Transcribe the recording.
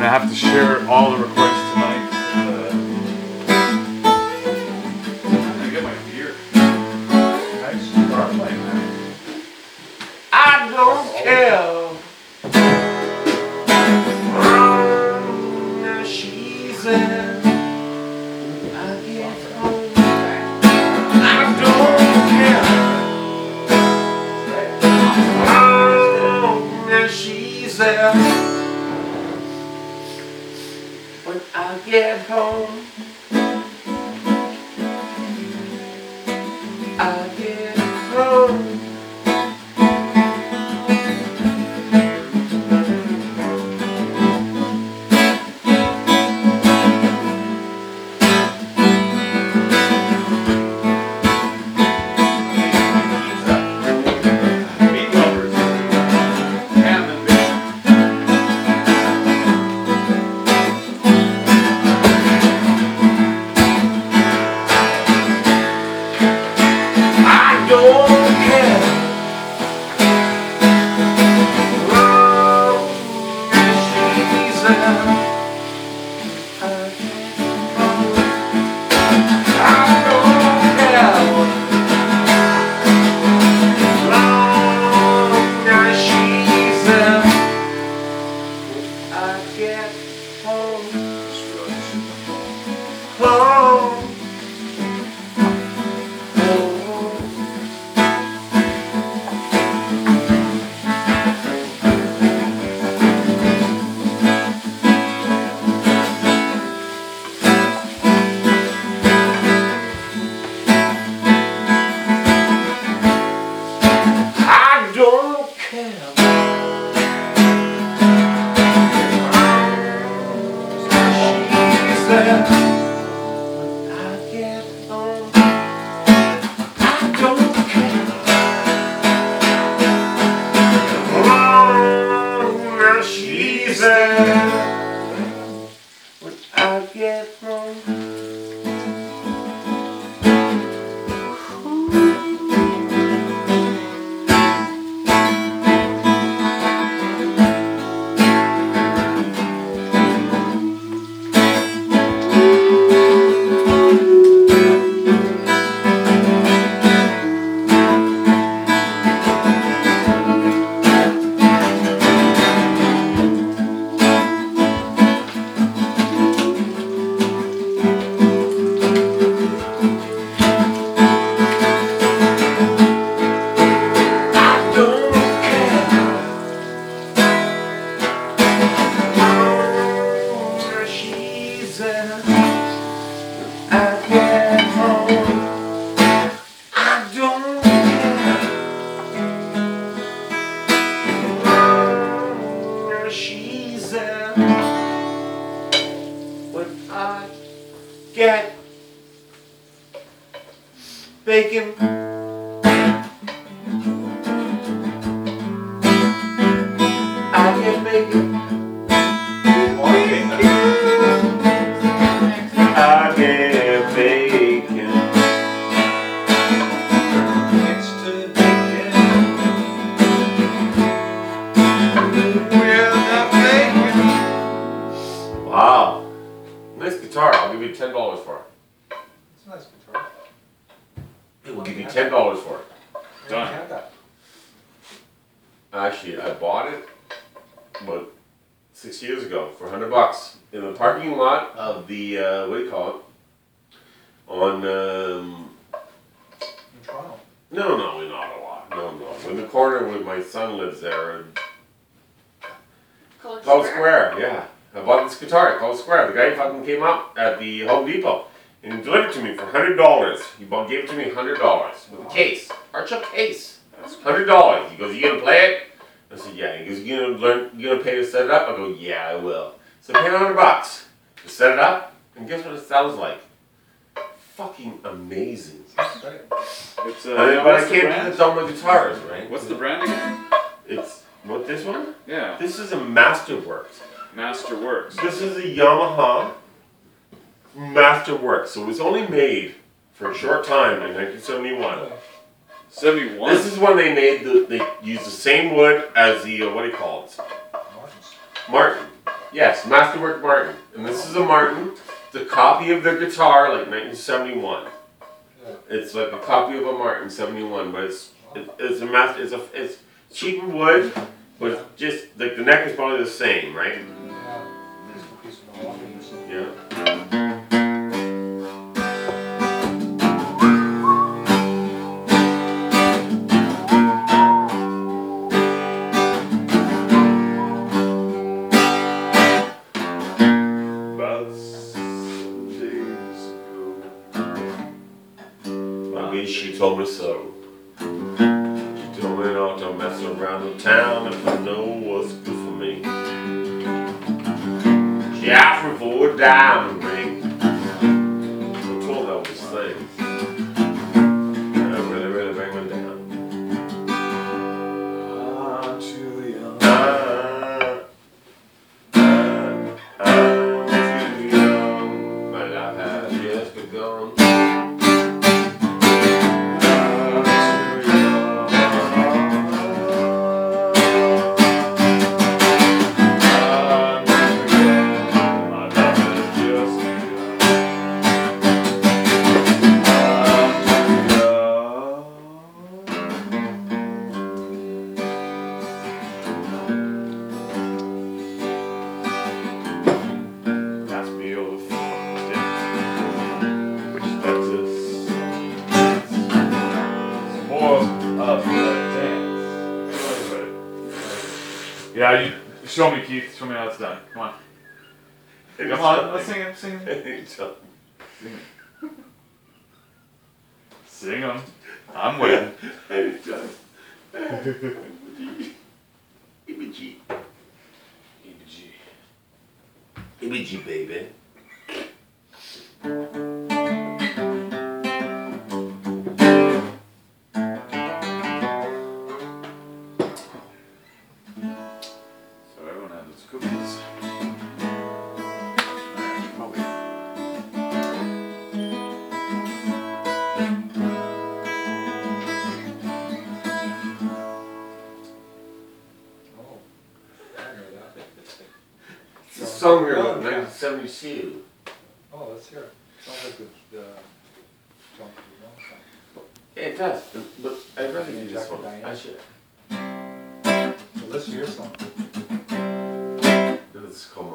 have to share all the recordings tonight. I'm gonna get my beer. Nice guitar playing, man. I don't care. She's there. I get home. I don't care. She's there. When I get home, I get home. Get bacon. I get bacon. I get bacon. It's to bacon. With the bacon. Wow. Nice guitar. I'll give you $10 for it. It's a nice guitar. It will give you $10 for it. Done. I had that. Actually, I bought it about 6 years ago for $100 in the parking lot of the what do you call it? On In Toronto. no, in Ottawa. No. In the corner where my son lives there. Called Square, yeah. I bought this guitar called Square. The guy fucking came up at the Home Depot and he delivered it to me for $100. He gave it to me $100 with a case, Archer case. $100. He goes, "You gonna play it?" I said, "Yeah." He goes, "You gonna pay to set it up?" I go, "Yeah, I will." So I paid $100 to set it up, and guess what it sounds like? Fucking amazing. It's But I can't do this on my guitars, right? What's the brand again? It's what this one? Yeah, This is a Masterworks. Masterworks. This is a Yamaha Masterworks. So it was only made for a short time in 1971. 71. This is when they made they used the same wood as the what do you call it? Martins. Martin. Yes, Masterwork Martin. And this is a Martin. It's a copy of their guitar, like 1971. Yeah. It's like a copy of a Martin 71, but it's it's cheap wood, but it's just like the neck is probably the same, right? Yeah. Just a piece of mahogany or something. Yeah. About 7 days ago, my bitch, she told me so. She told me not to mess around the town if I know what's good for me. She asked me for a diamond ring. I told her those things. And it really bring me down. I'm too young. I'm too young. My life has just begun. That's me over which is More of the dance. Yeah, you show me, Keith. Show me how it's done. Come on. Come on, let's sing it. Sing it. Sing them. I'm waiting. EBG, baby. So everyone had those cookies. Alright, probably. Oh. I know that. It's a song here about 1972. Oh, let's hear it. Sounds like the John Cougar song. It does, but I'd rather do this Jack one. and Diane. I should. So let's hear your song. This is called